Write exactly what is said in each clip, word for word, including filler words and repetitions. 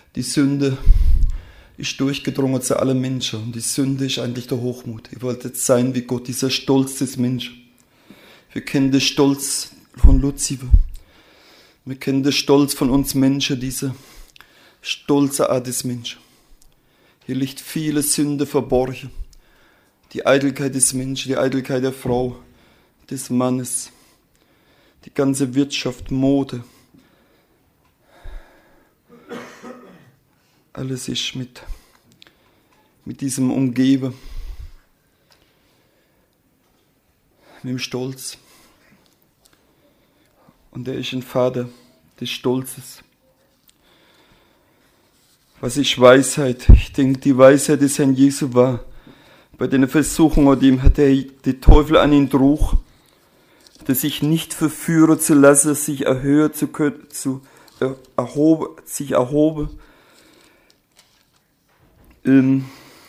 Die Sünde ist durchgedrungen zu allen Menschen. Und die Sünde ist eigentlich der Hochmut. Ihr wolltet sein wie Gott, dieser Stolz des Menschen. Wir kennen den Stolz von Luzifer. Wir kennen den Stolz von uns Menschen, diese stolze Art des Menschen. Hier liegt viele Sünde verborgen. Die Eitelkeit des Menschen, die Eitelkeit der Frau, des Mannes, die ganze Wirtschaft, Mode. Alles ist mit, mit diesem umgeben, mit dem Stolz. Und er ist ein Vater des Stolzes. Was ist Weisheit? Ich denke, die Weisheit des Herrn Jesu war, bei den Versuchungen, die hat der, der Teufel an ihn trug, dass sich nicht verführen zu lassen, sich erhöhen zu können, zu, äh, erhoben, sich erhoben. Ähm,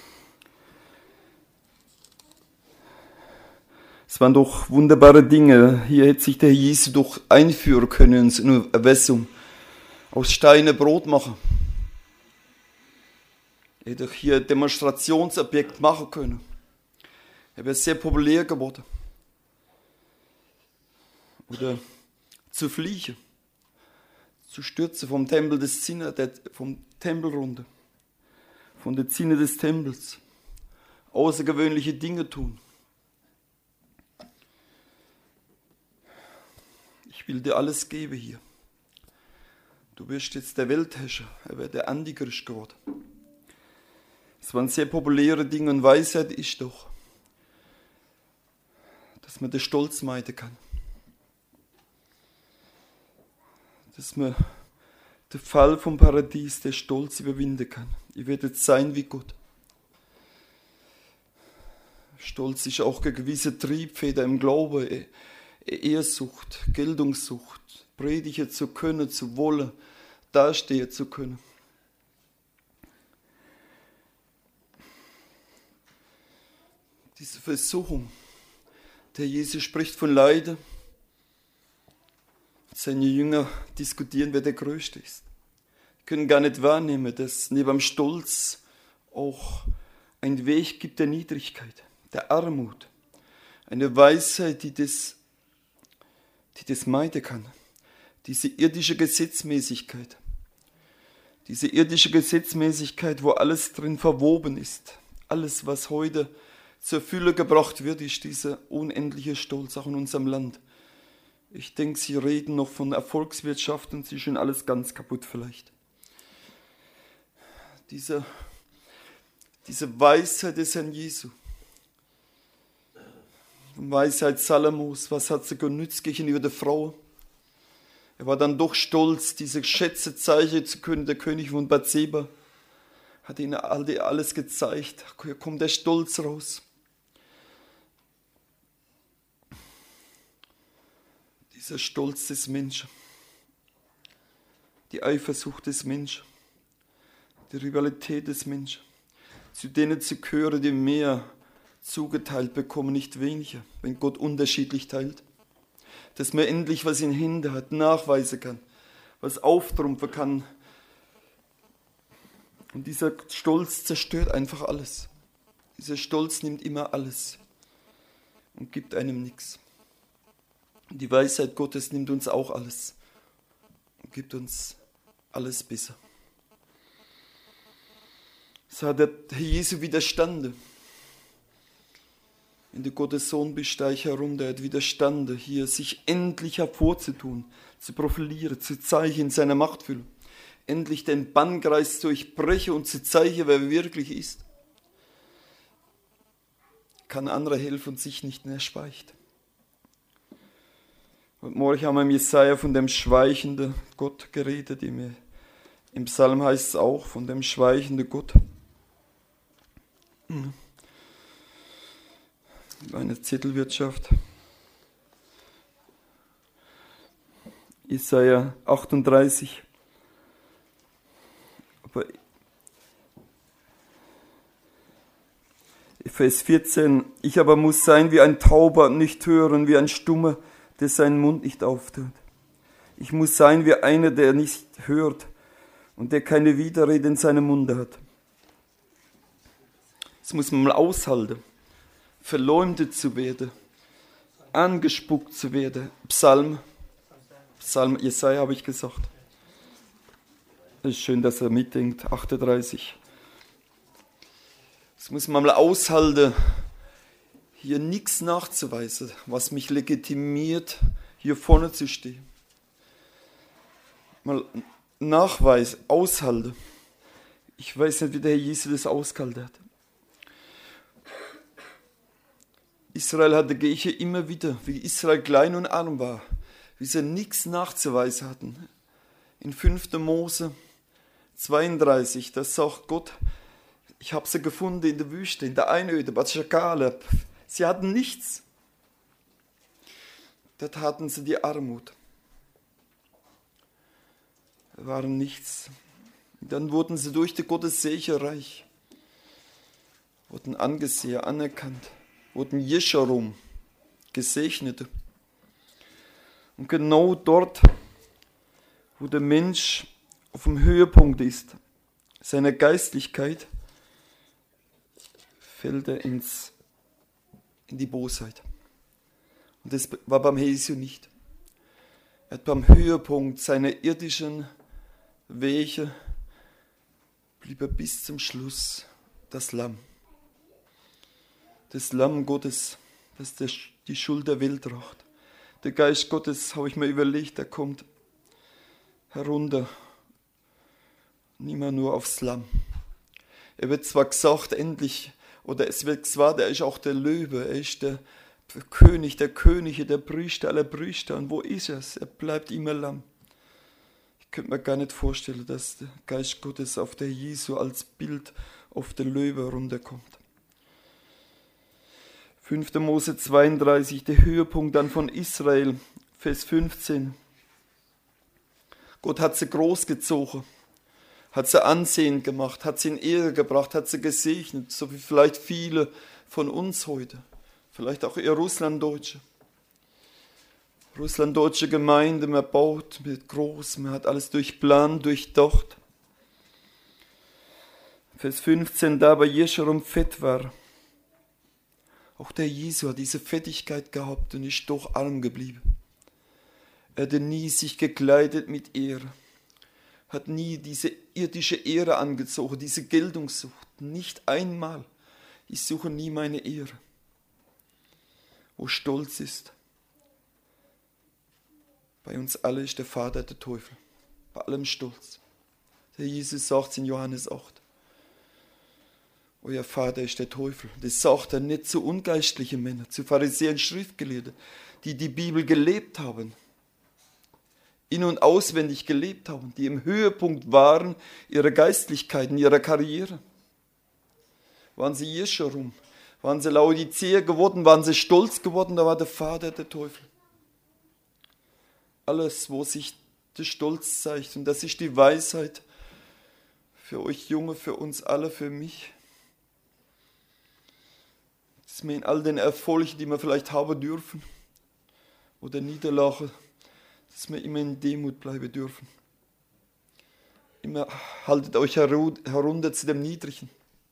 es waren doch wunderbare Dinge. Hier hätte sich der Jesus doch einführen können in eine Erwässung. Aus Steine Brot machen. Er hätte hier ein Demonstrationsobjekt machen können. Er wäre sehr populär geworden. Oder zu fliegen, zu stürzen vom Tempel des Zinner, vom Tempel runter, von der Zinne des Tempels, außergewöhnliche Dinge tun. Ich will dir alles geben hier. Du wirst jetzt der Weltherrscher, er wird der Antichrist geworden. Es waren sehr populäre Dinge und Weisheit ist doch, dass man den Stolz meiden kann. Dass man den Fall vom Paradies, der Stolz überwinden kann. Ihr werdet sein wie Gott. Stolz ist auch eine gewisse Triebfeder im Glauben, Ehrsucht, Geltungssucht, predigen zu können, zu wollen, dastehen zu können. Diese Versuchung, der Jesus spricht von Leiden. Seine Jünger diskutieren, wer der Größte ist. Sie können gar nicht wahrnehmen, dass neben dem Stolz auch ein Weg gibt der Niedrigkeit, der Armut. Eine Weisheit, die das, die das meiden kann. Diese irdische Gesetzmäßigkeit. Diese irdische Gesetzmäßigkeit, wo alles drin verwoben ist. Alles, was heute zur Fülle gebracht wird, ist dieser unendliche Stolz auch in unserem Land. Ich denke, Sie reden noch von Erfolgswirtschaft und Sie ist schon alles ganz kaputt vielleicht. Diese, diese Weisheit des Herrn Jesu. Die Weisheit Salomos, was hat sie genützt gegenüber der Frau? Er war dann doch stolz, diese Schätze zeichnen zu können, der König von Bathseba. Hat ihnen alles gezeigt. Hier kommt der Stolz raus. Dieser Stolz des Menschen, die Eifersucht des Menschen, die Rivalität des Menschen, zu denen zu gehören, die mehr zugeteilt bekommen, nicht weniger, wenn Gott unterschiedlich teilt. Dass man endlich, was in Händen hat, nachweisen kann, was auftrumpfen kann. Und dieser Stolz zerstört einfach alles. Dieser Stolz nimmt immer alles und gibt einem nichts. Die Weisheit Gottes nimmt uns auch alles und gibt uns alles besser. So hat der Herr Jesu widerstanden. Wenn du Gottes Sohn bist, steig herum, der hat widerstanden, hier sich endlich hervorzutun, zu profilieren, zu zeigen in seiner Machtfülle. Endlich den Bannkreis durchbrechen und zu zeigen, wer er wirklich ist. Kann anderer helfen und sich nicht mehr speicht. Und morgen haben wir im Jesaja von dem schweichenden Gott geredet. Im Psalm heißt es auch von dem schweichenden Gott. Eine Zettelwirtschaft. Jesaja achtunddreißig. Aber Vers vierzehn. Ich aber muss sein wie ein Tauber und nicht hören, wie ein Stummer, der seinen Mund nicht auftut. Ich muss sein wie einer, der nicht hört und der keine Widerrede in seinem Munde hat. Das muss man mal aushalten, verleumdet zu werden, angespuckt zu werden. Psalm, Psalm Jesaja habe ich gesagt. Es ist schön, dass er mitdenkt, achtunddreißig. Das muss man mal aushalten, hier nichts nachzuweisen, was mich legitimiert, hier vorne zu stehen. Mal Nachweis, aushalten. Ich weiß nicht, wie der Herr Jesus das ausgehalten hat. Israel hatte Gehe immer wieder, wie Israel klein und arm war, wie sie nichts nachzuweisen hatten. In fünfter Mose zweiunddreißig, da sagt Gott, ich habe sie gefunden in der Wüste, in der Einöde, bei Schakale. Sie hatten nichts. Dort hatten sie die Armut. Waren nichts. Dann wurden sie durch die Gottessegen reich, wurden angesehen, anerkannt, wurden Jescharum, Gesegnete. Und genau dort, wo der Mensch auf dem Höhepunkt ist, seiner Geistlichkeit, fällt er ins, in die Bosheit. Und das war beim Jesu nicht. Er hat beim Höhepunkt seiner irdischen Wege blieb er bis zum Schluss das Lamm. Das Lamm Gottes, das die Schuld der Welt tragt. Der Geist Gottes, habe ich mir überlegt, der kommt herunter, nicht mehr nur aufs Lamm. Er wird zwar gesagt, endlich, oder es wird gesagt, er ist auch der Löwe, er ist der König der Könige, der Priester aller Priester. Und wo ist er? Er bleibt immer Lamm. Ich könnte mir gar nicht vorstellen, dass der Geist Gottes auf der Jesu als Bild auf der Löwe runterkommt. fünfter Mose zweiunddreißig, der Höhepunkt dann von Israel, Vers fünfzehn. Gott hat sie großgezogen, hat sie ansehend gemacht, hat sie in Ehre gebracht, hat sie gesegnet, so wie vielleicht viele von uns heute. Vielleicht auch ihr Russlanddeutsche. Russlanddeutsche Gemeinde, man baut mit groß, man hat alles durchplant, durchdacht. Vers fünfzehn, da aber Jescharum fett war. Auch der Jesu hat diese Fettigkeit gehabt und ist doch arm geblieben. Er hat nie sich gekleidet mit Ehre, hat nie diese irdische Ehre angezogen, diese Geltungssucht, nicht einmal. Ich suche nie meine Ehre. Wo Stolz ist. Bei uns alle ist der Vater der Teufel. Bei allem Stolz. Der Jesus sagt es in Johannes acht. Euer Vater ist der Teufel. Das sagt er nicht zu ungeistlichen Männern, zu Pharisäern, Schriftgelehrten, die die Bibel gelebt haben. In- und auswendig gelebt haben, die im Höhepunkt waren ihrer Geistlichkeit, in ihrer Karriere. Waren sie Jescharum? Waren sie Laodicea geworden? Waren sie stolz geworden? Da war der Vater der Teufel. Alles, wo sich der Stolz zeigt. Und das ist die Weisheit für euch Junge, für uns alle, für mich. Dass wir in all den Erfolgen, die wir vielleicht haben dürfen, oder Niederlagen, dass wir immer in Demut bleiben dürfen. Immer haltet euch herunter zu dem Niedrigen.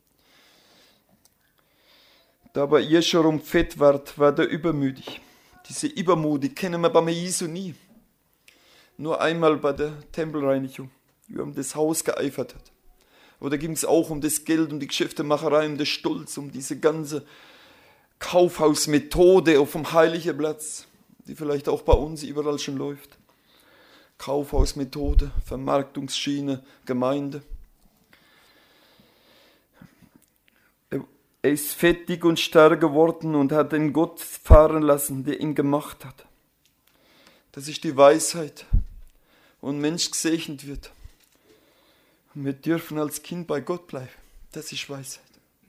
Da aber Jescharum fett ward, war der übermütig. Diese Übermut, die kennen wir beim Jesu nie. Nur einmal bei der Tempelreinigung, wie er um das Haus geeifert hat. Aber da ging es auch um das Geld, um die Geschäftemacherei, um den Stolz, um diese ganze Kaufhausmethode auf dem heiligen Platz, die vielleicht auch bei uns überall schon läuft. Kaufhausmethode, Vermarktungsschiene, Gemeinde. Er ist fettig und stark geworden und hat den Gott fahren lassen, der ihn gemacht hat. Das ist die Weisheit, wo ein Mensch gesegnet wird. Und wir dürfen als Kind bei Gott bleiben. Das ist Weisheit.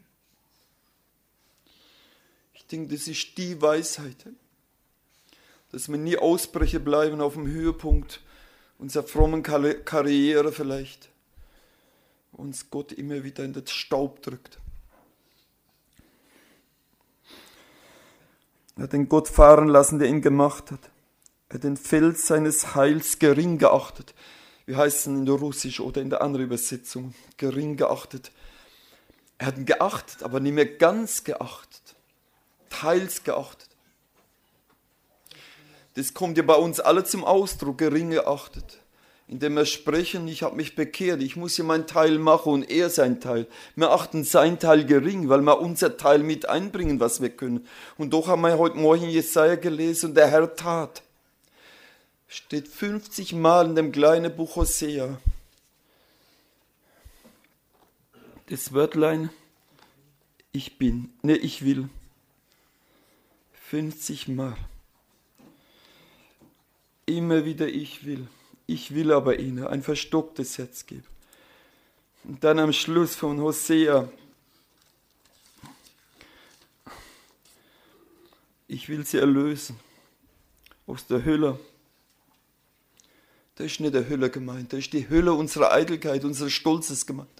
Ich denke, das ist die Weisheit, dass wir nie Ausbrecher bleiben auf dem Höhepunkt unserer frommen Karriere vielleicht, wo uns Gott immer wieder in den Staub drückt. Er hat den Gott fahren lassen, der ihn gemacht hat. Er hat den Fels seines Heils gering geachtet. wie heißt es in der Russisch oder in der anderen Übersetzung, gering geachtet. Er hat ihn geachtet, aber nicht mehr ganz geachtet, teils geachtet. Das kommt ja bei uns alle zum Ausdruck, gering geachtet. Indem wir sprechen, ich habe mich bekehrt, ich muss ja meinen Teil machen und er sein Teil. Wir achten sein Teil gering, weil wir unser Teil mit einbringen, was wir können. Und doch haben wir heute Morgen Jesaja gelesen und der Herr tat. Steht fünfzig Mal in dem kleinen Buch Hosea. Das Wörtlein, ich bin, ne, ich will. fünfzig Mal. Immer wieder ich will. Ich will aber ihnen ein verstocktes Herz geben. Und dann am Schluss von Hosea. Ich will sie erlösen aus der Hölle. Da ist nicht der Hölle gemeint, da ist die Hölle unserer Eitelkeit, unseres Stolzes gemeint.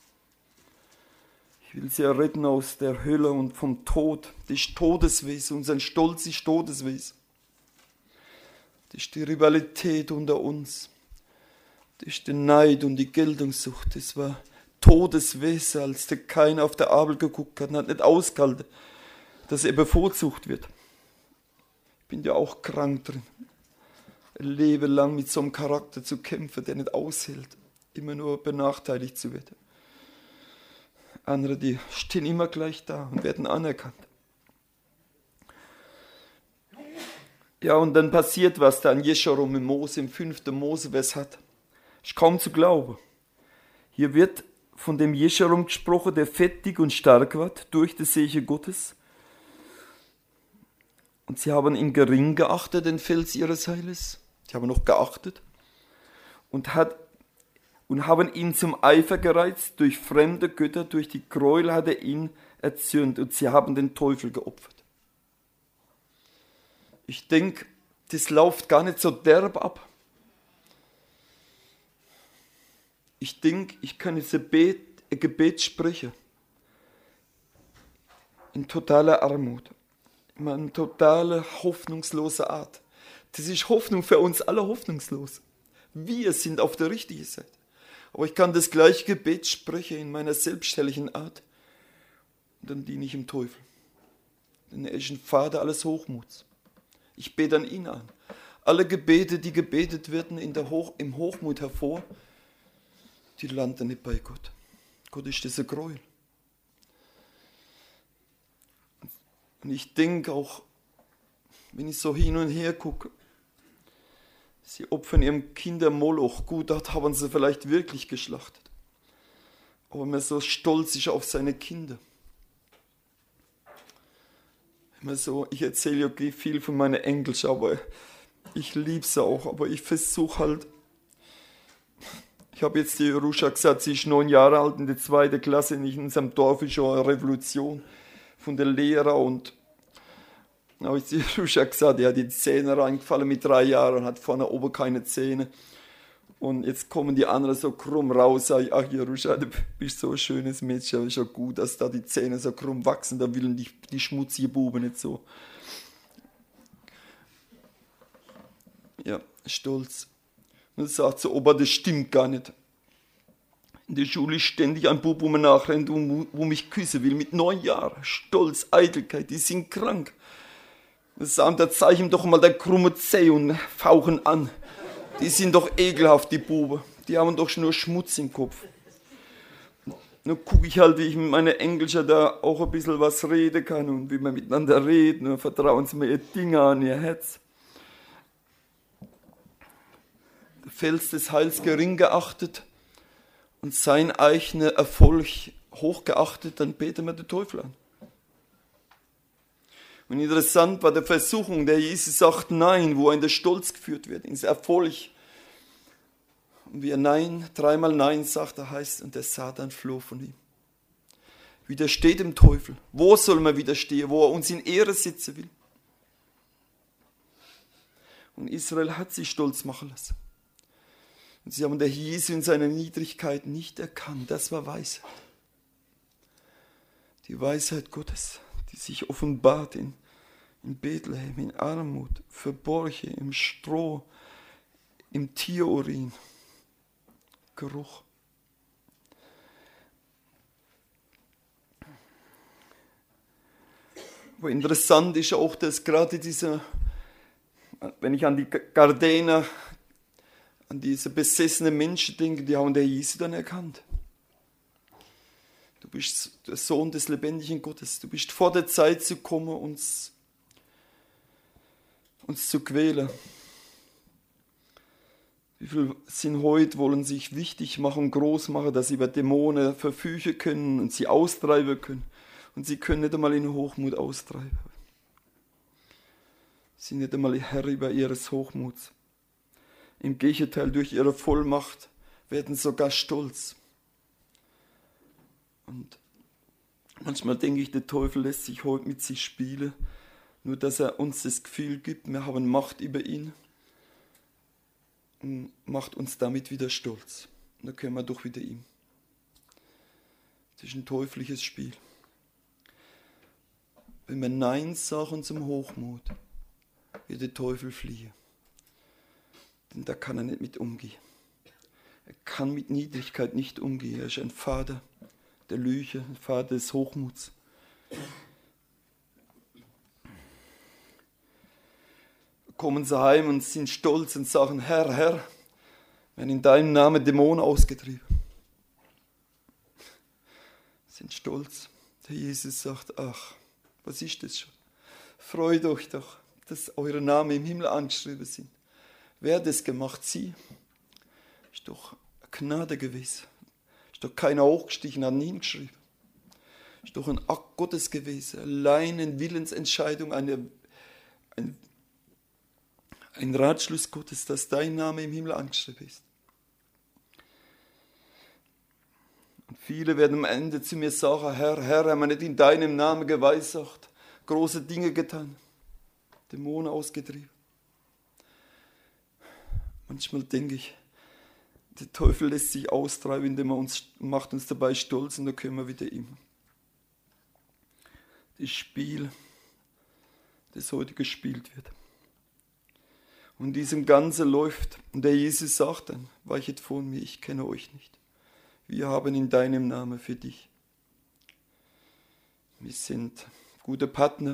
Ich will sie erretten aus der Hölle und vom Tod. Das ist Todeswesen, unser Stolz ist Todeswesen. Das ist die Rivalität unter uns. Das ist der Neid und die Geltungssucht. Das war Todeswesen, als der Kain auf der Abel geguckt hat und hat nicht ausgehalten, dass er bevorzugt wird. Ich bin ja auch krank drin. Ein Leben lang mit so einem Charakter zu kämpfen, der nicht aushält, immer nur benachteiligt zu werden. Andere, die stehen immer gleich da und werden anerkannt. Ja, und dann passiert was da an Jescharum im Mose, im fünften Mosevers hat. Ist kaum zu glauben. Hier wird von dem Jescharum gesprochen, der fettig und stark wird durch das Segen Gottes. Und sie haben ihn gering geachtet, den Fels ihres Heiles. Sie haben noch geachtet. Und, hat, und haben ihn zum Eifer gereizt, durch fremde Götter, durch die Gräuel hat er ihn erzürnt. Und sie haben den Teufel geopfert. Ich denke, das läuft gar nicht so derb ab. Ich denke, ich kann jetzt ein Gebet, ein Gebet sprechen. In totaler Armut. In totaler hoffnungsloser Art. Das ist Hoffnung für uns alle hoffnungslos. Wir sind auf der richtigen Seite. Aber ich kann das gleiche Gebet sprechen in meiner selbstherrlichen Art. Und dann diene ich dem Teufel. Denn er ist ein Vater alles Hochmuts. Ich bete an ihn an. Alle Gebete, die gebetet werden in der Hoch, im Hochmut hervor, die landen nicht bei Gott. Gott ist dieser Gräuel. Und ich denke auch, wenn ich so hin und her gucke, sie opfern ihrem Kinder Moloch. Gut, dort haben sie vielleicht wirklich geschlachtet. Aber man so stolz ist auf seine Kinder. Immer so, ich erzähle ja viel von meinen Enkeln, aber ich liebe sie auch, aber ich versuche halt, ich habe jetzt die Ruscha gesagt, sie ist neun Jahre alt, in der zweiten Klasse, in unserem Dorf ist schon eine Revolution von den Lehrern und dann habe ich die Ruscha gesagt, die hat die Zähne reingefallen mit drei Jahren und hat vorne oben keine Zähne. Und jetzt kommen die anderen so krumm raus, sage ich, ach Jerusha, du bist so ein schönes Mädchen, aber ist ja gut, dass da die Zähne so krumm wachsen, da willen die, die schmutzigen Buben nicht so. Ja, stolz. Und er sagt so, Opa, das stimmt gar nicht. In der Schule ist ständig ein Bub, wo man nachrennt, wo, wo mich küssen will, mit neun Jahren. Stolz, Eitelkeit, die sind krank. Er sagt, da zeig ihm doch mal der krumme Zeh und fauchen an. Die sind doch ekelhaft, die Buben. Die haben doch nur Schmutz im Kopf. Dann gucke ich halt, wie ich mit meinen Enkelchen da auch ein bisschen was reden kann und wie wir miteinander reden. Und vertrauen sie mir ihr Dinge an, ihr Herz. Der Fels des Heils gering geachtet und sein eigener Erfolg hochgeachtet, dann beten wir den Teufel an. Und interessant war der Versuchung, der Jesus sagt Nein, wo er in der Stolz geführt wird, ins Erfolg. Und wie er Nein, dreimal Nein sagt, da heißt, und der Satan floh von ihm. Widersteht dem Teufel. Wo soll man widerstehen? Wo er uns in Ehre sitzen will. Und Israel hat sich stolz machen lassen. Und sie haben der Jesus in seiner Niedrigkeit nicht erkannt. Das war Weisheit. Die Weisheit Gottes, die sich offenbart in in Bethlehem, in Armut, verborgen, im Stroh, im Tierurin. Geruch. Aber interessant ist auch, dass gerade diese, wenn ich an die Gardiner, an diese besessenen Menschen denke, die haben der Jesus dann erkannt. Du bist der Sohn des lebendigen Gottes. Du bist vor der Zeit zu kommen, uns, uns zu quälen. Wie viele sind heute, wollen sich wichtig machen, groß machen, dass sie über Dämonen verfügen können und sie austreiben können. Und sie können nicht einmal in Hochmut austreiben. Sie sind nicht einmal Herr über ihres Hochmuts. Im Gegenteil, durch ihre Vollmacht werden sogar stolz. Und manchmal denke ich, der Teufel lässt sich heute mit sich spielen, nur dass er uns das Gefühl gibt, wir haben Macht über ihn und macht uns damit wieder stolz. Und dann können wir doch wieder ihm. Das ist ein teuflisches Spiel. Wenn wir Nein sagen zum Hochmut, wird der Teufel fliehen. Denn da kann er nicht mit umgehen. Er kann mit Niedrigkeit nicht umgehen. Er ist ein Vater der Lüge, ein Vater des Hochmuts. Kommen sie heim und sind stolz und sagen, Herr, Herr, wir haben in deinem Namen Dämonen ausgetrieben. Sind stolz. Der Jesus sagt, ach, was ist das schon? Freut euch doch, dass eure Namen im Himmel angeschrieben sind. Wer hat das gemacht? Sie. Ist doch eine Gnade gewesen. Ist doch keiner hochgestiegen, hat ihn hingeschrieben. Ist doch ein Akt Gottes gewesen. Allein eine Willensentscheidung, eine, ein, ein Ratschluss Gottes, dass dein Name im Himmel angeschrieben ist. Und viele werden am Ende zu mir sagen, Herr, Herr, haben wir nicht in deinem Namen geweissagt, große Dinge getan, Dämonen ausgetrieben. Manchmal denke ich, der Teufel lässt sich austreiben, indem er uns macht uns dabei stolz und dann können wir wieder ihm. Das Spiel, das heute gespielt wird. Und diesem Ganze läuft, und der Jesus sagt dann, weichet von mir, ich kenne euch nicht. Wir haben in deinem Namen für dich. Wir sind gute Partner.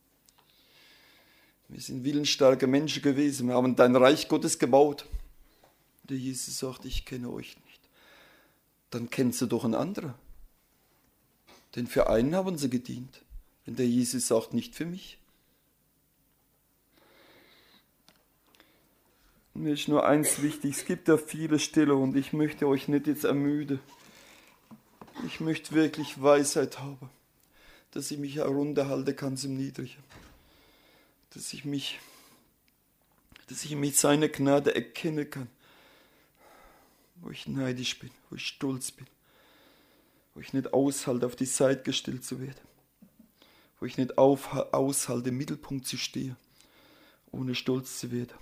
Wir sind willensstarke Menschen gewesen. Wir haben dein Reich Gottes gebaut. Der Jesus sagt, ich kenne euch nicht. Dann kennst du doch einen anderen. Denn für einen haben sie gedient. Wenn der Jesus sagt, nicht für mich. Mir ist nur eins wichtig, es gibt ja viele Stille und ich möchte euch nicht jetzt ermüden. Ich möchte wirklich Weisheit haben, dass ich mich herunterhalten kann zum Niedrigen. Dass ich mich, dass ich mit seiner Gnade erkennen kann, wo ich neidisch bin, wo ich stolz bin, wo ich nicht aushalte, auf die Seite gestellt zu werden, wo ich nicht auf, aushalte, im Mittelpunkt zu stehen, ohne stolz zu werden.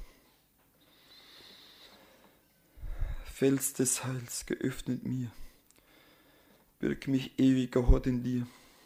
Fels des Heils, geöffnet mir, birg mich ewiger Hort in dir.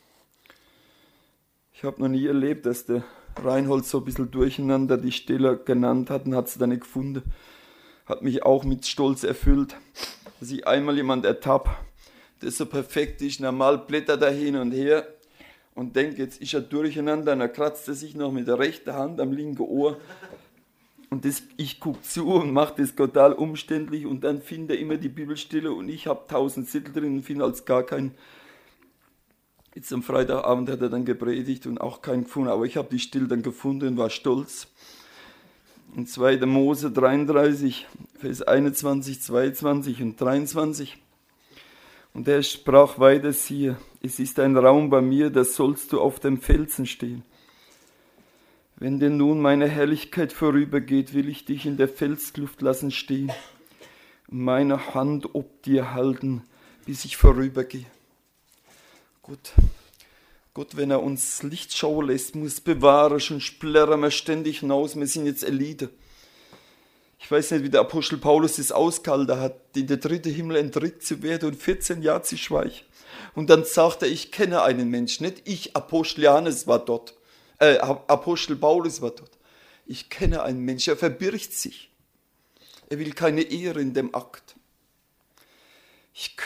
Ich habe noch nie erlebt, dass der Reinhold so ein bisschen durcheinander die Stelle genannt hat und hat sie dann nicht gefunden. Hat mich auch mit Stolz erfüllt, dass ich einmal jemand ertappe, der so perfekt ist, normal blättert er hin und her und denkt, jetzt ist er durcheinander und dann kratzt er sich noch mit der rechten Hand am linken Ohr. Und das, ich gucke zu und mache das total umständlich und dann finde er immer die Bibelstelle und ich habe tausend Zettel drin und finde als gar keinen. Jetzt am Freitagabend hat er dann gepredigt und auch keinen gefunden, aber ich habe die Stelle dann gefunden und war stolz. In zweiter Mose dreiunddreißig, Vers einundzwanzig, zweiundzwanzig und dreiundzwanzig. Und er sprach weiter, siehe, es ist ein Raum bei mir, da sollst du auf dem Felsen stehen. Wenn denn nun meine Herrlichkeit vorübergeht, will ich dich in der Felskluft lassen stehen und meine Hand ob dir halten, bis ich vorübergehe. Gott, Gott, wenn er uns Licht schauen lässt, muss bewahren, schon splärren wir ständig hinaus, wir sind jetzt Elite. Ich weiß nicht, wie der Apostel Paulus das ausgehalten hat, in der dritte Himmel entrückt zu werden und vierzehn Jahre zu schweigen. Und dann sagt er, ich kenne einen Menschen, nicht ich, Apostel Johannes war dort. Äh, Apostel Paulus war dort. Ich kenne einen Menschen, er verbirgt sich. Er will keine Ehre in dem Akt.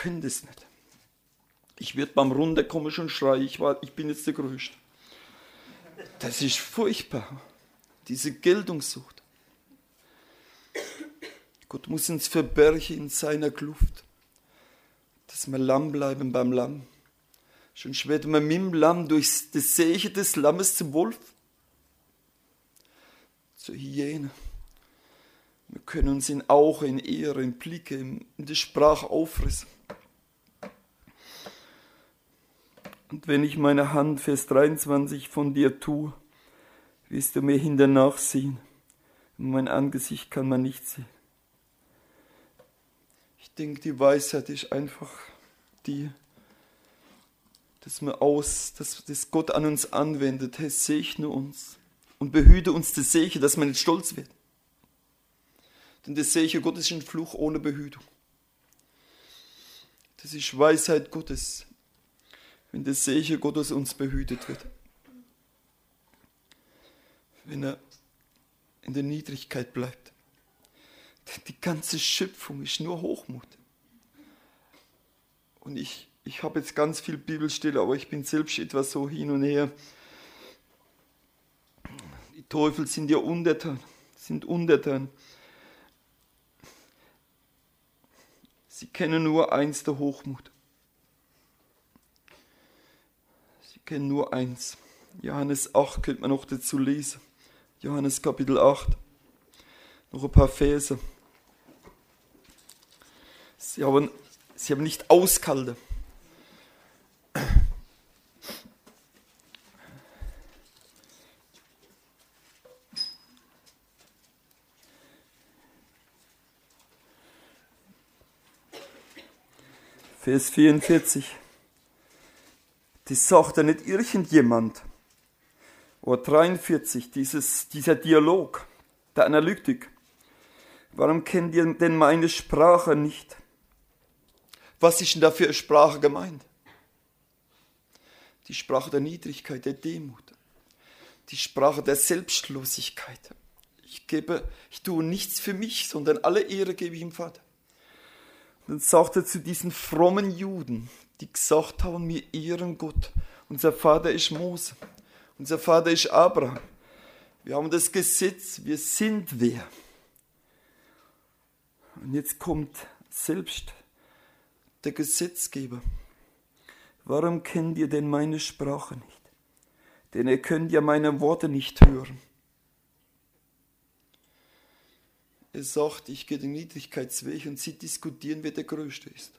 können das nicht. Ich würde beim Runterkommen schon schreien, ich, war, ich bin jetzt der Größte. Das ist furchtbar, diese Geltungssucht. Gott muss uns verbergen in seiner Kluft, dass wir Lamm bleiben beim Lamm. Schon werden wir mit dem Lamm durch das Säche des Lammes zum Wolf, zur Hyäne. Wir können uns in Auge, in Ehre, in Blicke, in der Sprache auffressen. Und wenn ich meine Hand, Vers dreiundzwanzig, von dir tue, wirst du mir hinternach sehen. Und mein Angesicht kann man nicht sehen. Ich denke, die Weisheit ist einfach die, dass wir aus, dass das Gott an uns anwendet. Herr, segne uns und behüte uns das Segen, dass wir nicht stolz werden. Denn das Segen Gottes ist ein Fluch ohne Behütung. Das ist Weisheit Gottes, wenn das Segen Gottes uns behütet wird. Wenn er in der Niedrigkeit bleibt. Denn die ganze Schöpfung ist nur Hochmut. Und ich, ich habe jetzt ganz viel Bibelstelle, aber ich bin selbst etwas so hin und her. Die Teufel sind ja untertan, sind untertan. Sie kennen nur eins, der Hochmut. Sie kennen nur eins. Johannes acht könnte man noch dazu lesen. Johannes Kapitel acht. Noch ein paar Verse. Sie haben, sie haben nicht ausgehalten. Vers vierundvierzig. Das sagt ja nicht irgendjemand. Oder dreiundvierzig, dieses, dieser Dialog, der Analytik. Warum kennt ihr denn meine Sprache nicht? Was ist denn da für eine Sprache gemeint? Die Sprache der Niedrigkeit, der Demut. Die Sprache der Selbstlosigkeit. Ich gebe, ich tue nichts für mich, sondern alle Ehre gebe ich dem Vater. Und dann sagt er zu diesen frommen Juden, die gesagt haben, wir ehren Gott. Unser Vater ist Mose. Unser Vater ist Abraham. Wir haben das Gesetz, wir sind wer. Und jetzt kommt selbst der Gesetzgeber. Warum kennt ihr denn meine Sprache nicht? Denn ihr könnt ja meine Worte nicht hören. Er sagt, ich gehe den Niedrigkeitsweg und sie diskutieren, wer der Größte ist.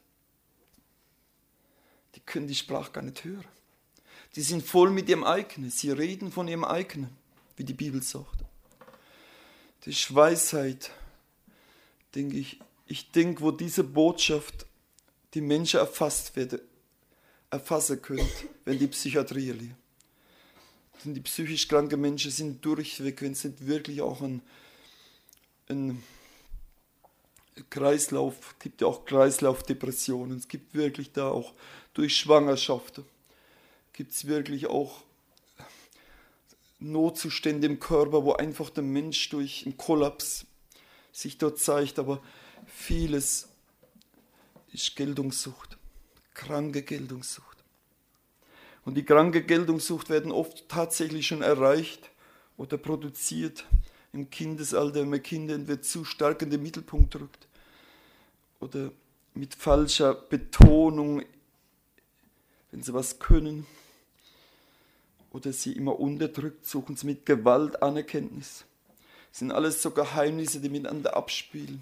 Die können die Sprache gar nicht hören. Die sind voll mit ihrem eigenen. Sie reden von ihrem eigenen, wie die Bibel sagt. Das ist Weisheit, denke ich. Ich denke, wo diese Botschaft die Menschen erfasst wird, erfassen können, wenn die Psychiatrie lehrt. Denn die psychisch kranken Menschen sind durchweg, wenn es nicht wirklich auch ein, ein Kreislauf, es gibt ja auch Kreislaufdepressionen, es gibt wirklich da auch durch Schwangerschaften, gibt es wirklich auch Notzustände im Körper, wo einfach der Mensch durch einen Kollaps sich dort zeigt, aber vieles ist Geltungssucht, kranke Geltungssucht. Und die kranke Geltungssucht werden oft tatsächlich schon erreicht oder produziert im Kindesalter, wenn man Kinder entweder zu stark in den Mittelpunkt drückt oder mit falscher Betonung, wenn sie was können, oder sie immer unterdrückt, suchen sie mit Gewalt Anerkenntnis. Das sind alles so Geheimnisse, die miteinander abspielen.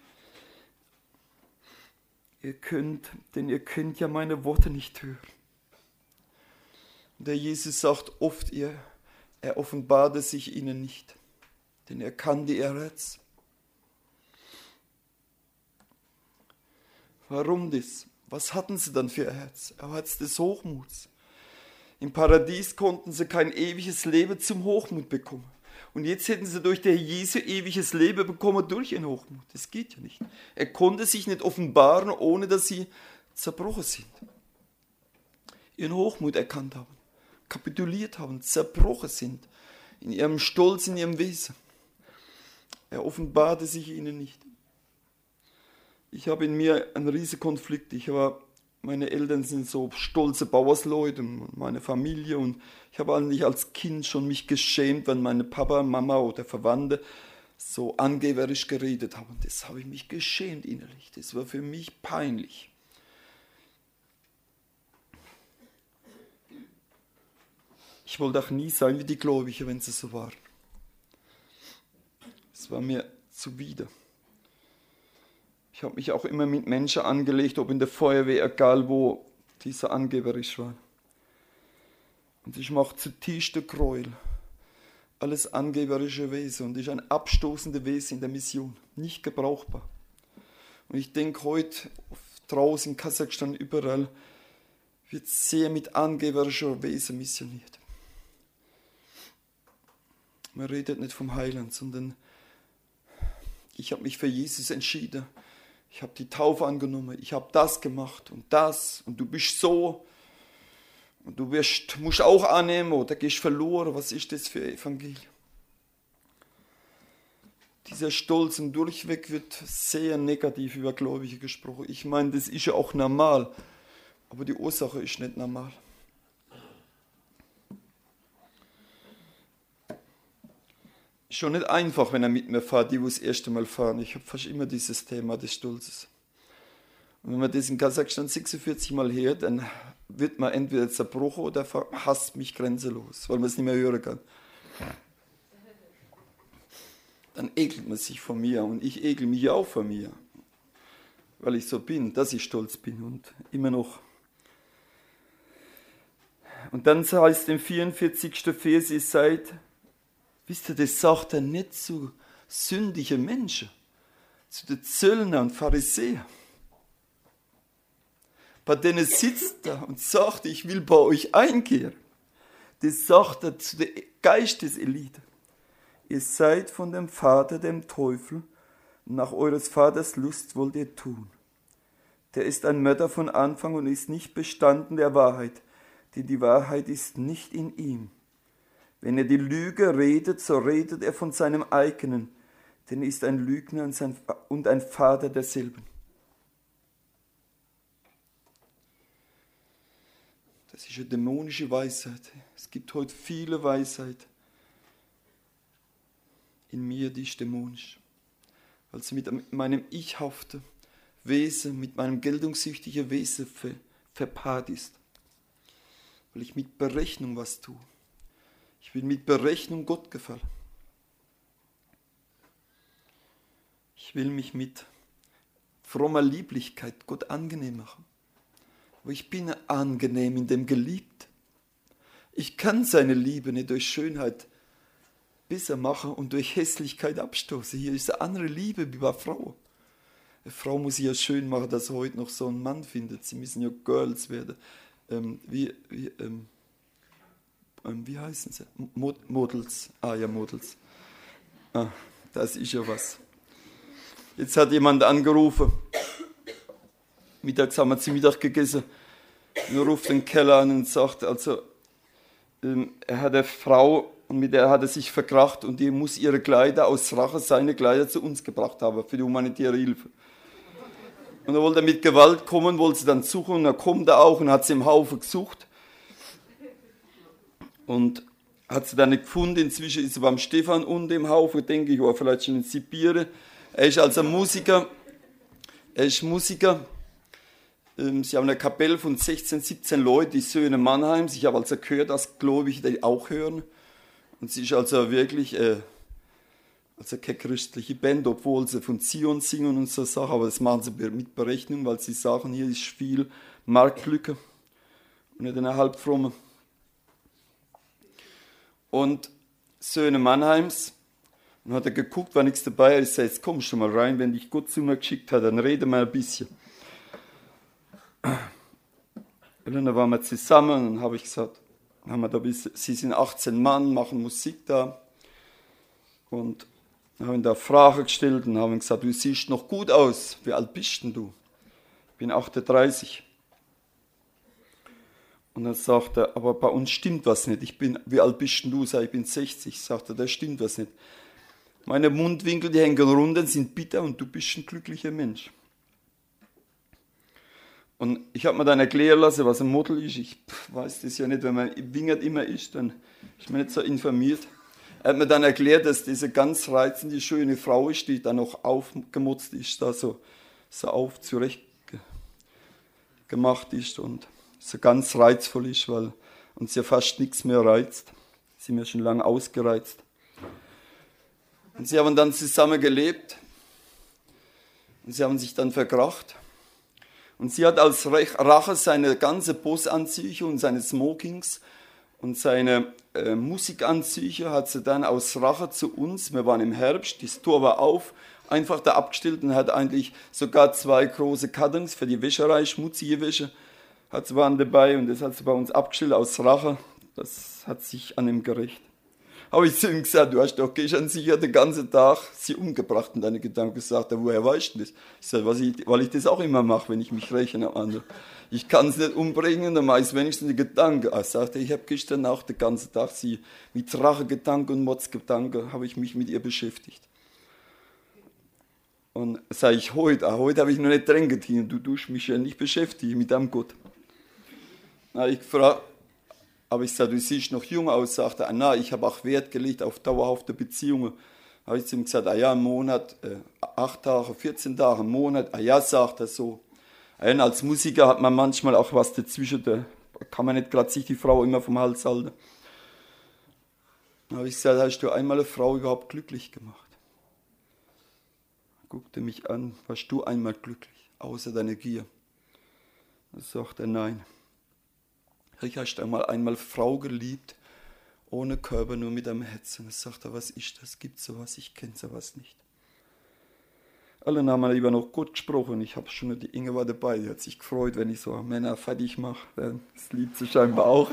Ihr könnt, denn ihr könnt ja meine Worte nicht hören. Und der Jesus sagt oft, er, er offenbarte sich ihnen nicht, denn er kannte ihr Herz. Warum das? Was hatten sie dann für ein Herz? Ein Herz des Hochmuts. Im Paradies konnten sie kein ewiges Leben zum Hochmut bekommen. Und jetzt hätten sie durch der Jesu ewiges Leben bekommen durch ihren Hochmut. Das geht ja nicht. Er konnte sich nicht offenbaren, ohne dass sie zerbrochen sind. Ihren Hochmut erkannt haben, kapituliert haben, zerbrochen sind. In ihrem Stolz, in ihrem Wesen. Er offenbarte sich ihnen nicht. Ich habe in mir einen riesen Konflikt. Ich war, meine Eltern sind so stolze Bauersleute und meine Familie und ich habe eigentlich als Kind schon mich geschämt, wenn meine Papa, Mama oder Verwandte so angeberisch geredet haben. Das habe ich mich geschämt innerlich. Das war für mich peinlich. Ich wollte auch nie sein wie die Gläubigen, wenn sie so waren. Es war mir zuwider. Ich habe mich auch immer mit Menschen angelegt, ob in der Feuerwehr, egal wo, die so angeberisch waren. Und ich mache zutiefste Gräuel. Alles angeberische Wesen und ist ein abstoßende Wesen in der Mission. Nicht gebrauchbar. Und ich denke heute, draußen in Kasachstan, überall, wird sehr mit angeberischer Wesen missioniert. Man redet nicht vom Heiland, sondern ich habe mich für Jesus entschieden. Ich habe die Taufe angenommen. Ich habe das gemacht und das. Und du bist so. Und du wirst, musst auch annehmen oder gehst verloren. Was ist das für ein Evangelium? Dieser Stolz und Durchweg wird sehr negativ über Gläubige gesprochen. Ich meine, das ist ja auch normal. Aber die Ursache ist nicht normal. Schon nicht einfach, wenn er mit mir fährt, die, wo das erste Mal fahren. Ich habe fast immer dieses Thema des Stolzes. Und wenn man das in Kasachstan sechsundvierzig Mal hört, dann wird man entweder zerbrochen oder hasst mich grenzenlos, weil man es nicht mehr hören kann. Dann ekelt man sich von mir und ich ekel mich auch von mir, weil ich so bin, dass ich stolz bin und immer noch. Und dann heißt im vierundvierzigsten Vers, ihr seid, wisst ihr, das sagt er nicht zu sündigen Menschen, zu den Zöllnern und Pharisäern. Bei denen sitzt er und sagt, ich will bei euch einkehren. Das sagt er zu der Geisteselite. Ihr seid von dem Vater, dem Teufel, nach eures Vaters Lust wollt ihr tun. Der ist ein Mörder von Anfang und ist nicht bestanden der Wahrheit, denn die Wahrheit ist nicht in ihm. Wenn er die Lüge redet, so redet er von seinem eigenen, denn er ist ein Lügner und ein Vater derselben. Das ist eine dämonische Weisheit. Es gibt heute viele Weisheit in mir, die ist dämonisch. Weil sie mit meinem ichhaften Wesen, mit meinem geltungssüchtigen Wesen ver, verpaart ist. Weil ich mit Berechnung was tue. Ich will mit Berechnung Gott gefallen. Ich will mich mit frommer Lieblichkeit Gott angenehm machen. Aber ich bin angenehm in dem Geliebt. Ich kann seine Liebe nicht durch Schönheit besser machen und durch Hässlichkeit abstoßen. Hier ist eine andere Liebe wie bei Frauen. Eine Frau muss sich ja schön machen, dass sie heute noch so einen Mann findet. Sie müssen ja Girls werden. Ähm, wie, wie, ähm, ähm, wie heißen sie? Mod- Models. Ah ja, Models. Ah, das ist ja was. Jetzt hat jemand angerufen. Mittags haben wir zu Mittag gegessen. Und er ruft den Keller an und sagt, also, ähm, er hat eine Frau und mit der hat er sich verkracht und die muss ihre Kleider aus Rache, seine Kleider zu uns gebracht haben für die humanitäre Hilfe. Und er wollte mit Gewalt kommen, wollte sie dann suchen und er kommt da auch und hat sie im Haufen gesucht. Und hat sie dann nicht gefunden. Inzwischen ist sie beim Stefan unten im Haufen, denke ich, oder vielleicht schon in Sibirien. Er ist also Musiker. Er ist Musiker. Sie haben eine Kapelle von sechzehn, siebzehn Leuten, die Söhne Mannheims. Ich habe also gehört, dass Gläubige die auch hören. Und sie ist also wirklich äh, also keine christliche Band, obwohl sie von Zion singen und so Sachen. Aber das machen sie mit Berechnung, weil sie sagen, hier ist viel Marktlücke und nicht eine halbfromme. Und Söhne Mannheims. Und hat er geguckt, war nichts dabei. Ich sage, jetzt komm schon mal rein, wenn dich Gott zu mir geschickt hat, dann rede mal ein bisschen. Und dann waren wir zusammen und dann habe ich gesagt, haben wir da bis, sie sind achtzehn Mann, machen Musik da. Und haben da Fragen gestellt und haben gesagt, du siehst noch gut aus. Wie alt bist denn du? Ich bin achtunddreißig. Und dann sagt er, aber bei uns stimmt was nicht. Ich bin, wie alt bist denn du? Sag, ich bin sechzig. Sagt er, da stimmt was nicht. Meine Mundwinkel, die hängen runter, sind bitter und du bist ein glücklicher Mensch. Und ich habe mir dann erklären lassen, was ein Model ist. Ich weiß das ja nicht, wenn man wingert immer ist, dann ist man nicht so informiert. Er hat mir dann erklärt, dass diese ganz reizende, schöne Frau ist, die dann noch aufgemutzt ist, da so, so auf zurecht gemacht ist und so ganz reizvoll ist, weil uns ja fast nichts mehr reizt. Sie sind ja schon lange ausgereizt. Und sie haben dann zusammen gelebt und sie haben sich dann verkracht. Und sie hat als Rache seine ganze Bossanzüge und seine Smokings und seine äh, Musikanzüge hat sie dann aus Rache zu uns, wir waren im Herbst, das Tor war auf, einfach da abgestellt und hat eigentlich sogar zwei große Kartons für die Wäscherei, schmutzige Wäsche, hat sie waren dabei und das hat sie bei uns abgestellt aus Rache. Das hat sich an ihm gerecht. Habe ich zu ihm gesagt, du hast doch gestern sicher den ganzen Tag sie umgebracht und deine Gedanken gesagt, woher weißt du das? Ich sage, was ich, weil ich das auch immer mache, wenn ich mich räche am anderen. Ich kann es nicht umbringen, dann mache ich wenigstens die Gedanken. Er sagte, ich habe gestern auch den ganzen Tag sie mit Rachegedanken und Motzgedanken habe ich mich mit ihr beschäftigt. Und sage ich, heute, heute habe ich noch nicht dran getan, du tust mich ja nicht beschäftigen mit deinem Gott. Na, ich frage, aber ich sage, du siehst noch jung aus, sagte er, na, ich habe auch Wert gelegt auf dauerhafte Beziehungen. Habe ich zu ihm gesagt, ah ja, im Monat, äh, acht Tage, vierzehn Tage im Monat, ah ja, sagt er so. Und als Musiker hat man manchmal auch was dazwischen, da kann man nicht gerade sich die Frau immer vom Hals halten. Dann habe ich gesagt, hast du einmal eine Frau überhaupt glücklich gemacht? Er guckte mich an, warst du einmal glücklich, außer deiner Gier? Dann sagte er, nein. Ich hast einmal einmal Frau geliebt, ohne Körper, nur mit einem Herzen. Ich sagte, was ist das? Gibt sowas? Ich kenne sowas nicht. Alle haben lieber noch Gott gesprochen. Ich habe schon, die Inge war dabei, die hat sich gefreut, wenn ich so Männer fertig mache. Das liebt sie scheinbar auch.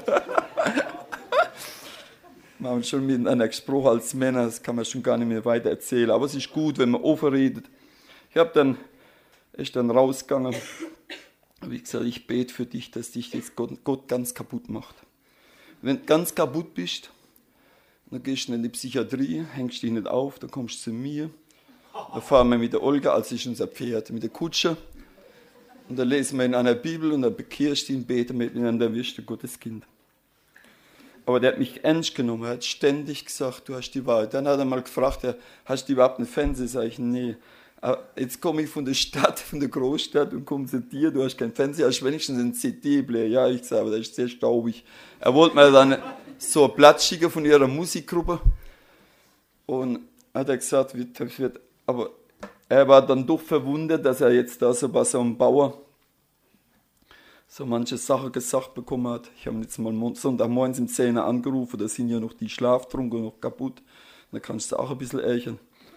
Wir haben schon miteinander gesprochen als Männer, das kann man schon gar nicht mehr weiter erzählen. Aber es ist gut, wenn man offen redet. Ich habe dann, ist dann rausgegangen. Habe ich gesagt, ich bete für dich, dass dich jetzt Gott, Gott ganz kaputt macht. Wenn du ganz kaputt bist, dann gehst du in die Psychiatrie, hängst dich nicht auf, dann kommst du zu mir. Dann fahren wir mit der Olga, als ist unser Pferd, mit der Kutsche. Und dann lesen wir in einer Bibel und dann bekehrst du ihn, beten miteinander, wirst du Gottes Kind. Aber der hat mich ernst genommen, er hat ständig gesagt, du hast die Wahrheit. Dann hat er mal gefragt, hast du überhaupt einen Fernseher? Sag ich, nee. Jetzt komme ich von der Stadt, von der Großstadt und komme zu dir, du hast kein Fernseher, hast wenigstens einen C D-Player. Ja, ich sage, aber das ist sehr staubig. Er wollte mir dann so ein Blatt schicken von ihrer Musikgruppe und hat er gesagt, wird, wird, aber er war dann doch verwundert, dass er jetzt da so bei so einem Bauer so manche Sachen gesagt bekommen hat. Ich habe ihn jetzt mal Sonntagmorgens um zehn Uhr angerufen, da sind ja noch die Schlaftrunken noch kaputt. Da kannst du auch ein bisschen ärgern.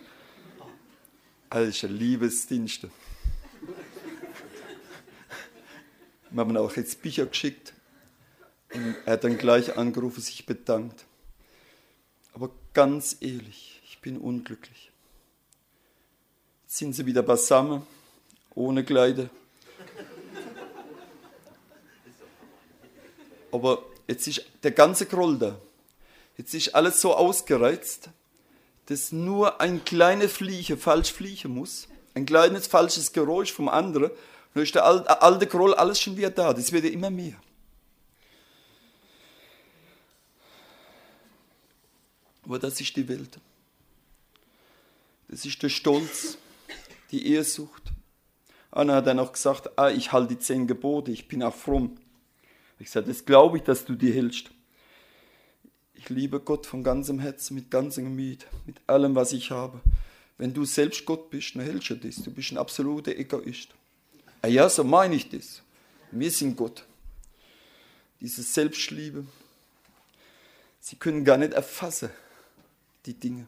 Das ist ein Liebesdienst. Wir haben auch jetzt Bücher geschickt. Und er hat dann gleich angerufen, sich bedankt. Aber ganz ehrlich, ich bin unglücklich. Jetzt sind sie wieder beisammen, ohne Kleider. Aber jetzt ist der ganze Groll da. Jetzt ist alles so ausgereizt, dass nur ein kleine Fliege falsch fliegen muss, ein kleines falsches Geräusch vom anderen, und dann ist der alte Groll alles schon wieder da, das wird ja immer mehr. Aber das ist die Welt. Das ist der Stolz, die Ehrsucht. Anna hat dann auch gesagt, ah, ich halte die zehn Gebote, ich bin auch fromm. Ich sage, das glaube ich, dass du die hältst. Ich liebe Gott von ganzem Herzen, mit ganzem Gemüt, mit allem, was ich habe. Wenn du selbst Gott bist, dann hältst du das. Du bist ein absoluter Egoist. Ah ja, so meine ich das. Wir sind Gott. Diese Selbstliebe. Sie können gar nicht erfassen, die Dinge.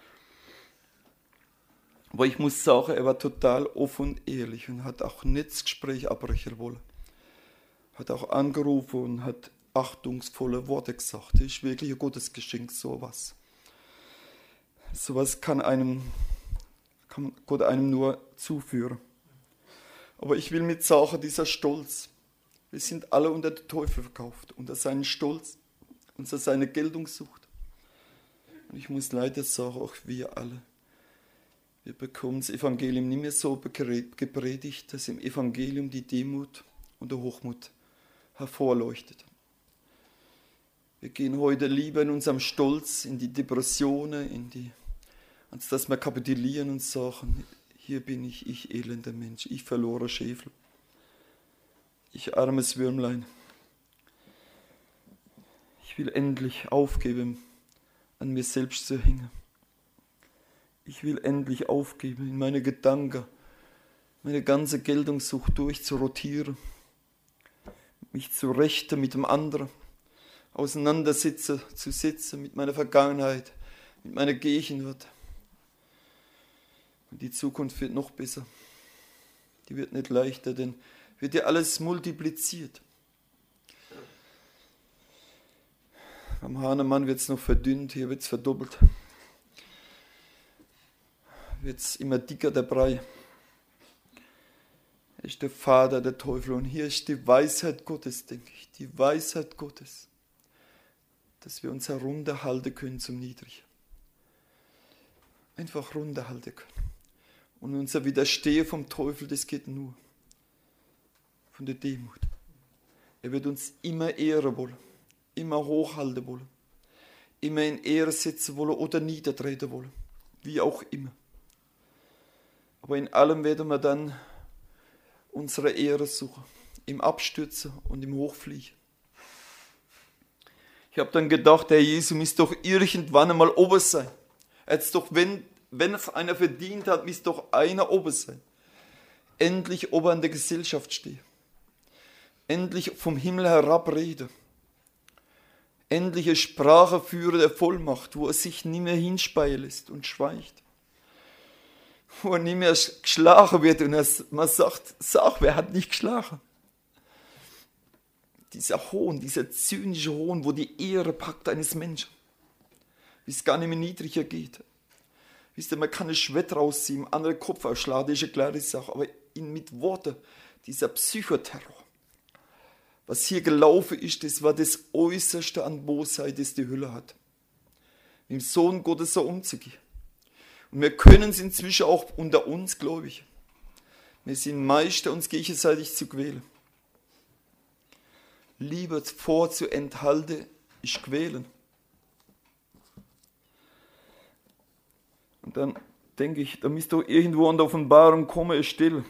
Aber ich muss sagen, er war total offen und ehrlich und hat auch nicht das Gespräch abbrechen wollen. Hat auch angerufen und hat achtungsvolle Worte gesagt. Das ist wirklich ein Gottesgeschenk, sowas. Sowas kann einem, kann Gott einem nur zuführen. Aber ich will mit sagen, dieser Stolz, wir sind alle unter den Teufel verkauft, unter seinen Stolz, unter seine Geltungssucht. Und ich muss leider sagen, auch wir alle, wir bekommen das Evangelium nicht mehr so gepredigt, dass im Evangelium die Demut und der Hochmut hervorleuchtet. Wir gehen heute lieber in unserem Stolz, in die Depressionen, in die, als dass wir kapitulieren und sagen, hier bin ich, ich elender Mensch, ich verlorener Schäfer, ich armes Würmlein. Ich will endlich aufgeben, an mir selbst zu hängen. Ich will endlich aufgeben, in meine Gedanken, meine ganze Geltungssucht durchzurotieren, mich zu rechten mit dem anderen, auseinandersetzen zu sitzen mit meiner Vergangenheit, mit meiner Gegenwart. Und die Zukunft wird noch besser. Die wird nicht leichter, denn wird ja alles multipliziert. Am Hahnemann wird es noch verdünnt, hier wird es verdoppelt. Wird es immer dicker, der Brei. Er ist der Vater, der Teufel. Und hier ist die Weisheit Gottes, denke ich. Die Weisheit Gottes. Dass wir uns herunterhalten können zum Niedrigen. Einfach runterhalten können. Und unser Widerstehen vom Teufel, das geht nur von der Demut. Er wird uns immer ehren wollen, immer hochhalten wollen, immer in Ehre setzen wollen oder niedertreten wollen, wie auch immer. Aber in allem werden wir dann unsere Ehre suchen, im Abstürzen und im Hochfliegen. Ich habe dann gedacht, der Jesus müsste doch irgendwann einmal oben sein. Jetzt doch, wenn, wenn es einer verdient hat, müsste doch einer oben sein. Endlich oben an der Gesellschaft stehen. Endlich vom Himmel herab reden. Endlich eine Sprache führen der Vollmacht, wo er sich nicht mehr hinspeien lässt und schweigt. Wo er nicht mehr geschlagen wird und er, man sagt, sag, wer hat nicht geschlagen? Dieser Hohn, dieser zynische Hohn, wo die Ehre packt eines Menschen. Wie es gar nicht mehr niedriger geht. Wisst ihr, man kann ein Schwert rausziehen, andere Kopf ausschlagen, das ist eine klare Sache. Aber in, mit Worten, dieser Psychoterror. Was hier gelaufen ist, das war das Äußerste an Bosheit, das die Hölle hat. Mit dem Sohn Gottes so umzugehen. Und wir können es inzwischen auch unter uns, glaube ich. Wir sind Meister, uns gegenseitig zu quälen. Lieber vorzuenthalten, ist quälen. Und dann denke ich, da müsste doch irgendwo an der Offenbarung kommen, eine Stelle,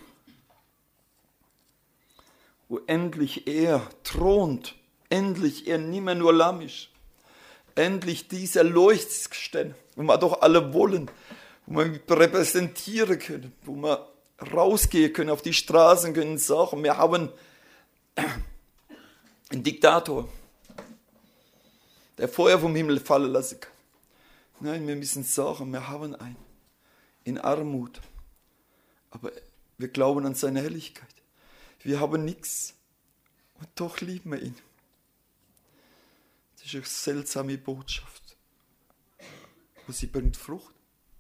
wo endlich er thront, endlich er nicht mehr nur Lamm ist, endlich dieser Leuchtstern, wo wir doch alle wollen, wo wir repräsentieren können, wo wir rausgehen können auf die Straßen können sagen, wir haben einen Diktator, der Feuer vom Himmel fallen lassen kann. Nein, wir müssen sagen, wir haben einen in Armut, aber wir glauben an seine Herrlichkeit. Wir haben nichts und doch lieben wir ihn. Das ist eine seltsame Botschaft. Aber sie bringt Frucht.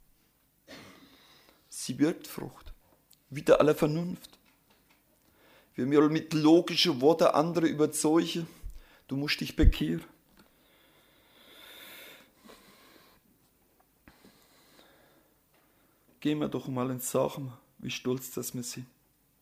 Sie birgt Frucht. Wider aller Vernunft. Wir wollen mit logischen Worten andere überzeugen. Du musst dich bekehren. Gehen wir doch mal und sagen, wie stolz dass wir sind.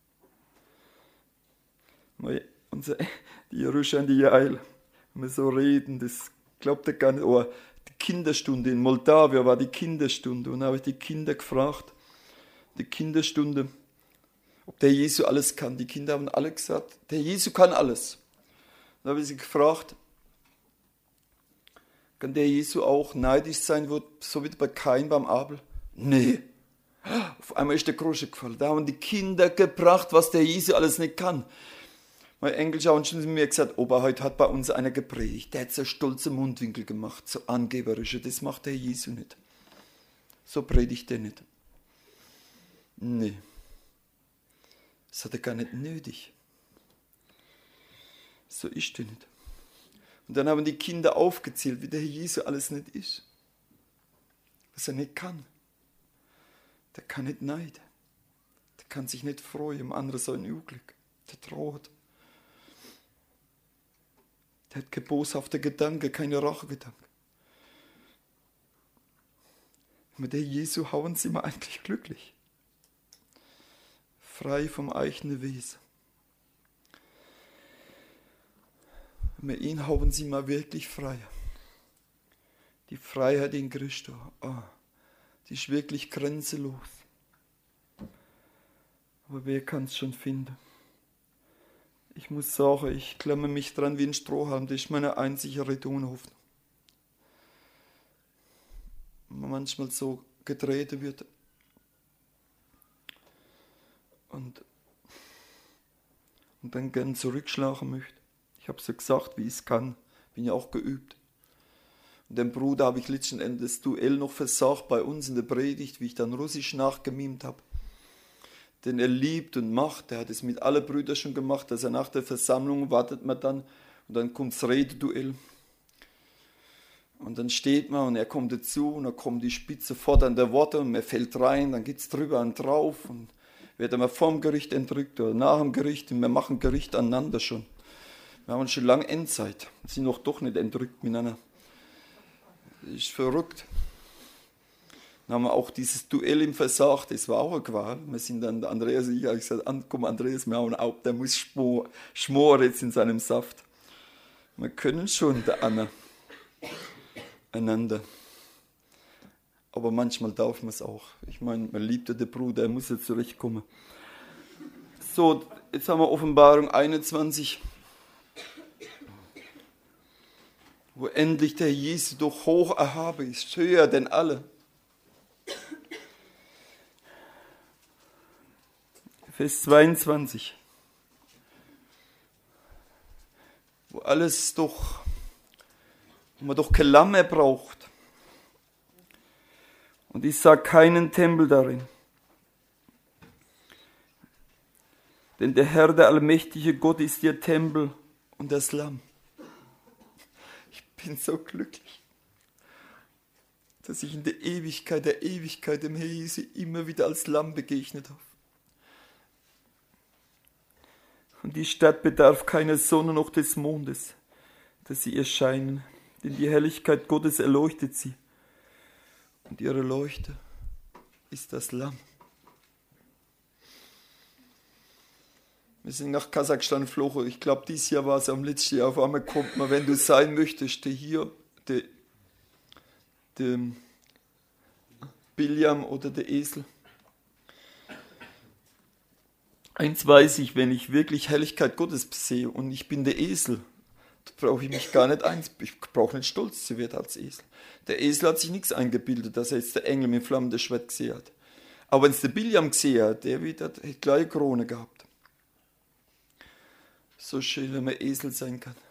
Unser, die Jerusha und die Jael, wenn wir so reden, das glaubt ihr gar nicht. Oh, die Kinderstunde in Moldawien war die Kinderstunde und da habe ich die Kinder gefragt, die Kinderstunde, ob der Jesu alles kann. Die Kinder haben alle gesagt, der Jesu kann alles. Dann habe ich sie gefragt, kann der Jesu auch neidisch sein, so wie bei Kain beim Abel? Nee. Auf einmal ist der Große gefallen. Da haben die Kinder gebracht, was der Jesu alles nicht kann. Mein Enkel schaut schon zu mir gesagt, Opa, heute hat bei uns einer gepredigt. Der hat so stolze Mundwinkel gemacht, so angeberische. Das macht der Jesu nicht. So predigt er nicht. Nee. Das hat er gar nicht nötig. So ist er nicht. Und dann haben die Kinder aufgezählt, wie der Herr Jesu alles nicht ist. Was er nicht kann. Der kann nicht neiden. Der kann sich nicht freuen, im anderen so ein Unglück. Der droht. Der hat keine boshafte Gedanken, keine Rachegedanken. Mit der Jesu hauen sind wir eigentlich glücklich. Frei vom eigenen Wesen. Mit ihm haben sie mal wirklich frei. Die Freiheit in Christus, ah, die ist wirklich grenzenlos. Aber wer kann es schon finden? Ich muss sagen, ich klemme mich dran wie ein Strohhalm, das ist meine einzige Rettung und Hoffnung. Wenn man manchmal so gedreht wird und, und dann gern zurückschlagen möchte. Ich habe es ja gesagt, wie ich es kann, bin ja auch geübt. Und dem Bruder habe ich letzten Endes das Duell noch versagt bei uns in der Predigt, wie ich dann Russisch nachgemimt habe. Den er liebt und macht, er hat es mit allen Brüdern schon gemacht, dass er nach der Versammlung wartet man dann und dann kommt das Rededuell. Und dann steht man und er kommt dazu und dann kommt die Spitze fordernde Worte und man fällt rein, dann geht es drüber und drauf und wird einmal vorm Gericht entrückt oder nach dem Gericht und wir machen Gericht aneinander schon. Wir haben schon lange Endzeit, sind noch doch nicht entrückt miteinander. Das ist verrückt. Dann haben wir auch dieses Duell im Versagt, das war auch eine Qual. Wir sind dann, Andreas und ich, habe gesagt, komm Andreas, wir hauen ab, der muss schmoren jetzt in seinem Saft. Wir können schon, der Anna, einander. Aber manchmal darf man es auch. Ich meine, man liebt ja den Bruder, er muss ja zurechtkommen. So, jetzt haben wir Offenbarung einundzwanzig, wo endlich der Jesus doch hoch erhaben ist, höher denn alle. Vers zweiundzwanzig, wo alles doch, wo man doch kein Lamm mehr braucht. Und ich sah keinen Tempel darin. Denn der Herr, der allmächtige Gott, ist ihr Tempel und das Lamm. Ich bin so glücklich, dass ich in der Ewigkeit, der Ewigkeit dem Herrn Jesu immer wieder als Lamm begegnet habe. Und die Stadt bedarf keiner Sonne noch des Mondes, dass sie erscheinen, denn die Herrlichkeit Gottes erleuchtet sie. Und ihre Leuchte ist das Lamm. Wir sind nach Kasachstan geflogen. Ich glaube, dieses Jahr war es am letzten Jahr. Auf einmal kommt man, wenn du sein möchtest, der hier, der, der Biljam oder der Esel. Eins weiß ich, wenn ich wirklich Herrlichkeit Gottes sehe und ich bin der Esel, da brauche ich mich gar nicht ein, ich brauche nicht stolz zu werden als Esel. Der Esel hat sich nichts eingebildet, dass er jetzt der Engel mit flammendem Schwert gesehen hat. Aber wenn es der Biljam gesehen hat, der wieder hätte gleich eine Krone gehabt. So schön, wenn man Esel sein kann.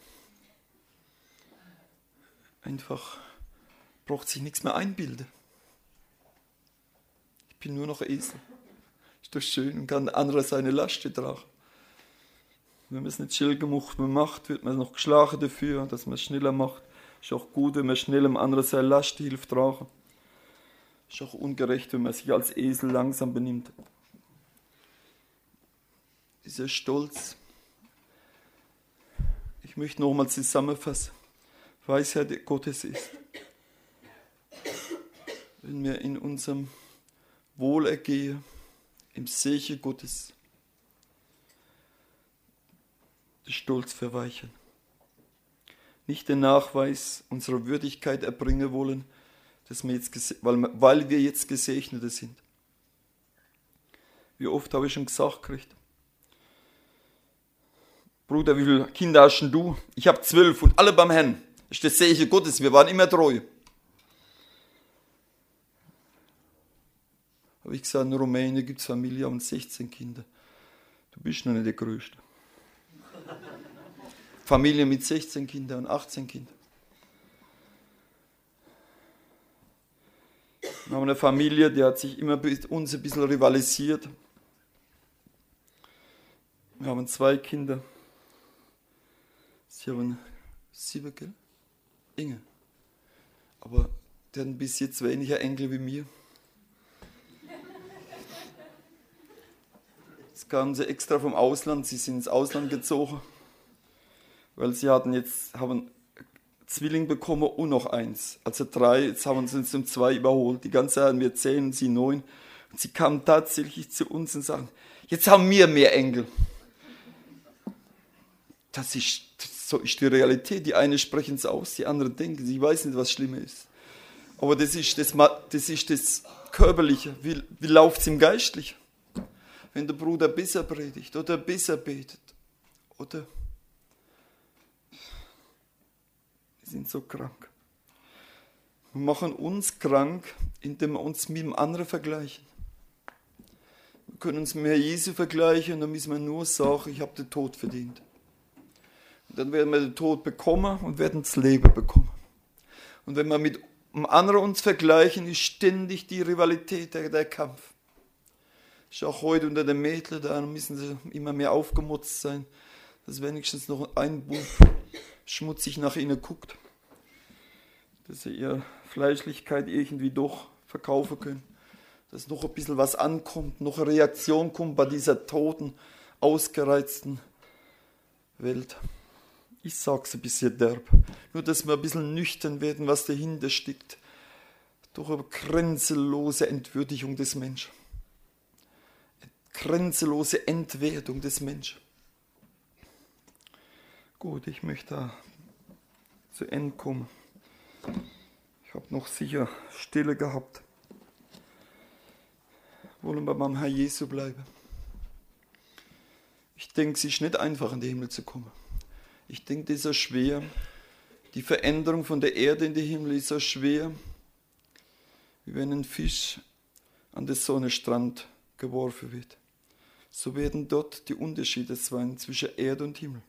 Einfach braucht sich nichts mehr einbilden. Ich bin nur noch Esel. Ist doch schön und kann anderer seine Last tragen. Wenn man es nicht schnell gemacht macht, wird man noch geschlagen dafür, dass man es schneller macht. Ist auch gut, wenn man schnell dem anderen seine Last hilft tragen. Ist auch ungerecht, wenn man sich als Esel langsam benimmt. Dieser Stolz. Ich möchte nochmal zusammenfassen. Weisheit Gottes ist, wenn wir in unserem Wohlergehen, im Segen Gottes, den Stolz verweichern. Nicht den Nachweis unserer Würdigkeit erbringen wollen, dass wir jetzt, weil, weil wir jetzt Gesegnete sind. Wie oft habe ich schon gesagt gekriegt, Bruder, wie viele Kinder hast denn du? Ich habe zwölf und alle beim Herrn. Das ist der Segen Gottes, wir waren immer treu. Habe ich gesagt, in Rumänien gibt es Familie und sechzehn Kinder. Du bist noch nicht der Größte. Familie mit sechzehn Kindern und achtzehn Kindern. Wir haben eine Familie, die hat sich immer mit uns ein bisschen rivalisiert. Wir haben zwei Kinder. Sie haben sieben, gell? Inge. Aber die hatten bis jetzt weniger Enkel wie mir. Jetzt kamen sie extra vom Ausland, sie sind ins Ausland gezogen, weil sie hatten jetzt, haben Zwilling bekommen und noch eins. Also drei, jetzt haben sie uns um zwei überholt. Die ganze Zeit hatten wir zehn und sie neun. Und sie kamen tatsächlich zu uns und sagten, jetzt haben wir mehr Enkel. Das ist, das So ist die Realität. Die einen sprechen es aus, die anderen denken es. Ich weiß nicht, was schlimmer ist. Aber das ist das, das, ist das Körperliche. Wie, wie läuft es im Geistlichen? Wenn der Bruder besser predigt oder besser betet. Oder wir sind so krank. Wir machen uns krank, indem wir uns mit dem anderen vergleichen. Wir können uns mit Herrn Jesu vergleichen und dann müssen wir nur sagen, ich habe den Tod verdient. Und dann werden wir den Tod bekommen und werden das Leben bekommen. Und wenn wir mit dem anderen uns vergleichen, ist ständig die Rivalität, der, der Kampf. Ist auch heute unter den Mädchen, da müssen sie immer mehr aufgemutzt sein, dass wenigstens noch ein Bub schmutzig nach ihnen guckt. Dass sie ihre Fleischlichkeit irgendwie doch verkaufen können. Dass noch ein bisschen was ankommt, noch eine Reaktion kommt bei dieser toten, ausgereizten Welt. Ich sag's ein bisschen derb. Nur, dass wir ein bisschen nüchtern werden, was dahinter steckt. Durch eine grenzenlose Entwürdigung des Menschen. Eine grenzenlose Entwertung des Menschen. Gut, ich möchte da zu Ende kommen. Ich habe noch sicher Stille gehabt. Wollen wir beim Herrn Jesu bleiben? Ich denke, es ist nicht einfach, in den Himmel zu kommen. Ich denke, das ist so schwer. Die Veränderung von der Erde in den Himmel ist so schwer, wie wenn ein Fisch an den Sonnenstrand geworfen wird. So werden dort die Unterschiede sein zwischen Erde und Himmel.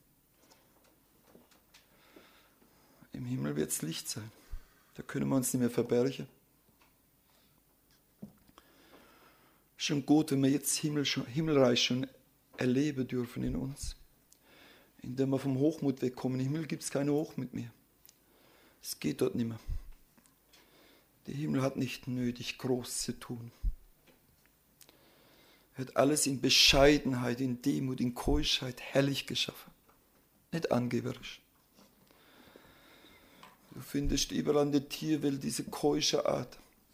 Im Himmel wird es Licht sein. Da können wir uns nicht mehr verbergen. Schon gut, wenn wir jetzt Himmel, Himmelreich schon erleben dürfen in uns. Indem wir vom Hochmut wegkommen. Im Himmel gibt es keine Hochmut mehr. Es geht dort nicht mehr. Der Himmel hat nicht nötig, groß zu tun. Er hat alles in Bescheidenheit, in Demut, in Keuschheit herrlich geschaffen. Nicht angeberisch. Du findest überall in der Tierwelt diese keusche Art.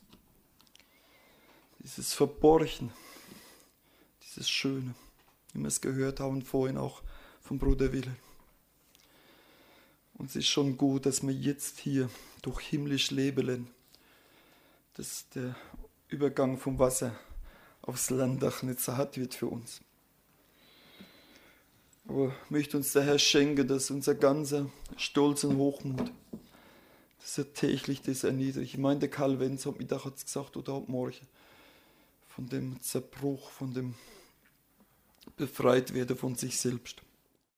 Dieses Verborgen, dieses Schöne, wie wir es gehört haben vorhin auch vom Bruder Wilhelm. Und es ist schon gut, dass wir jetzt hier durch himmlisch Leben lernen, dass der Übergang vom Wasser aufs Landdach nicht so hart wird für uns. Aber ich möchte uns der Herr schenken, dass unser ganzer Stolz und Hochmut, dass er täglich das erniedrigt. Ich meine, der Karl Wenz hat Mittag hat's gesagt oder heute Morgen, von dem Zerbruch, von dem Befreitwerden von sich selbst.